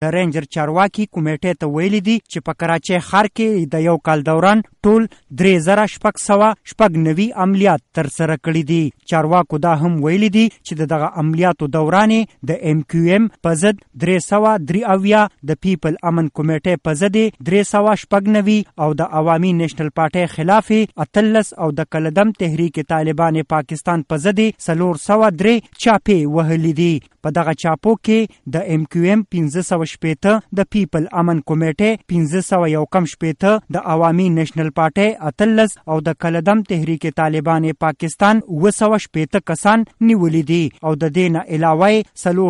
د رینجر چارواکي کمیټې ته ویلي دي چې په کراچۍ ښار کې د یو کال دوران ټول 3690 عملیات ترسره کړي دي. چارواکو دا هم ویلي دي چې دغه عملیاتو دوران د MQM په ضد 373 د پیپل امن کمیټې په ضد 396 او د عوامي نیشنل پارټۍ خلاف 13 او د کلدم تحریک طالبان پاکستان په ضد 403 چاپې وهلي دي. په دغه چاپو کې د MQM 580 د پیپل امن کمیټې 511 د عوامي نیشنل پارټۍ 13 او د کلدم تحریک طالبان پاکستان 280 کسان نیولي دي او د دې نه علاوه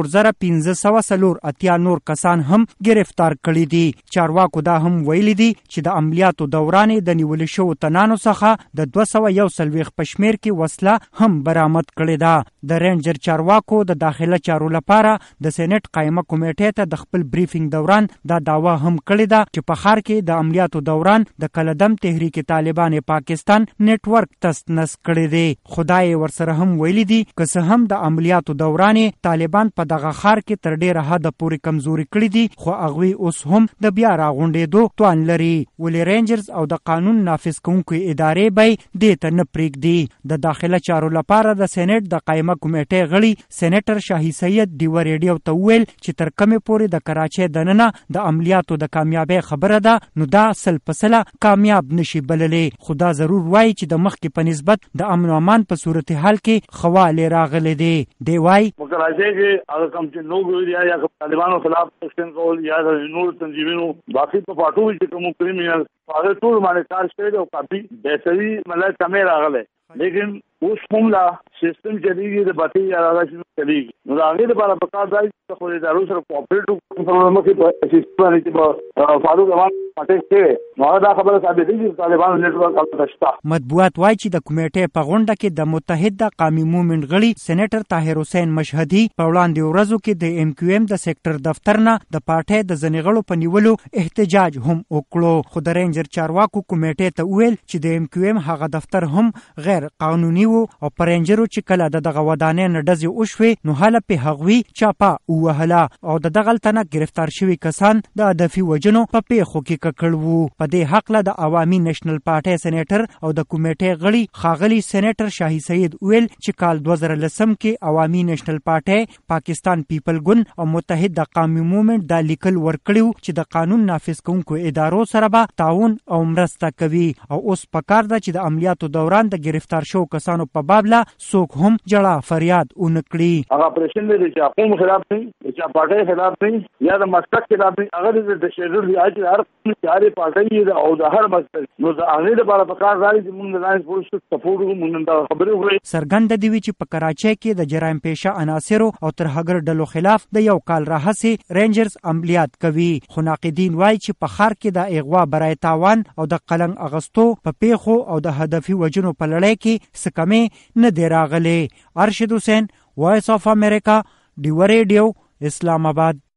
4580 نور کسان هم گرفتار کړي دي. چارواکو دا هم ویلي دي چې د عملیاتو دوران د نیول شوو تنانو څخه د 241 په شمېر کې وسله هم برآمد کړې ده. د رینجر چارواکو د داخله چارو لپاره د سېنات قائمه کمیټې ته د خپل بریفینګ دوران دا دعوه هم کړې ده چې په ښار کې د عملیاتو دوران د کلدم تحریک طالبان پاکستان نیټ ورک تسنس کړی دی. خدای ورسره هم ویلي دي که څه هم د عملیاتو دوران طالبان په دغه ښار کې تر ډیره حده پورې کمزوري کړي دي خو هغوی اوس هم د بیا راغونډېدو توان لري. ولې رینجرز او د قانون نافذ کوونکو ادارې به دې ته نه پرېږدي. د داخله چارو لپاره د سېنات د قائمه کمیټې غړي سېنیټر شاهي سید ډیوه ریډیو ته وویل چې تر کومې پورې د کراچۍ دننه د عملیاتو د کامیابۍ خبره ده نو دا 100% کامیاب نشي بللی. خو دا ضرور وایي چې د مخکې په نسبت د امن و امان په صورتحال کې خواله راغلی دی. دی وایي په کراچۍ کې هغه کوم چې نو یا طالبانو خلاف اکشن کول یا د نور تنظیمونو باقي په پاټو چې کوم کریمینل هغه ټول باندې کار شوی او کافي بهتري مطلب کمې راغله. لیکن اوس هم لا سیستم چلیږي د باطي یا راځي چلیږي نو هغه لپاره په کار ځای خو د ادارو سره کوآپریټ کوو په سیستم باندې په فاروق امان پټه کې نو دا خبره ثابت دي چې طالبان نیټ ورک البته. مطبوعات وايي چې د کمیټې په غونډه کې د متحده قومي موومېنټ غړي سېنیټر طاهر حسین مشهدي په وړاندې ورځو کې د MQM د سېکټر دفتر نه د پارټۍ د ځینې غړو په نیولو احتجاج هم وکړو. خو د رینجر چارواکو کمیټې ته ویل چې د MQM هغه دفتر هم غیر قانوني وو او پرنجرو چې کله دغه ودانې نه ډزې وشوې نو هله په هغوی چاپه ووهله او دغلته نه گرفتار شوي کسان د هدفي وژنو په پیښو کې ککړ وو. په دې هکله د عوامي نیشنل پارټۍ سېنیټر او د کمیټې غړي ښاغلي سېنیټر شاهي سید ویل چې کال 2010 کې عوامي نیشنل پارټۍ پاکستان پیپل ګوند او متحده قومي موومېنټ دا لیکل ورکړیو چې د قانون نافذ کوونکو ادارو سره به تعاون او مرسته کوي او اوس پکار ده چې د عملیاتو دوران د گرفتار شو کسانو په باب لا څوک هم جړه فریاد اونکړي. هغه اپریشن دی چې قوم خلاف نه چې پارټۍ خلاف نه یا د مسلک خلاف نه هغه د شیډول دی چې هر چاري پارټۍ او د هر مسلک نو د هغه لپاره په کار راځي چې موږ د لاین فورس سپورټ کوو دا خبرې وکړي. سرګند دی چې په کراچۍ کې د جرایم پیشه عناصرو او ترهګر ډلو خلاف د یو کال راهسي رینجرز عملیات کوي. خو ناقدین وایي چې په ښار کې د اغوا برای تاوان او د قلنګ اغستو په پیښو او د هدفي وژنو په لړۍ کې څه کمې نه دی راغلی. ارشد حسین، وایس آف امریکا، ډیوه ریډیو، اسلام آباد.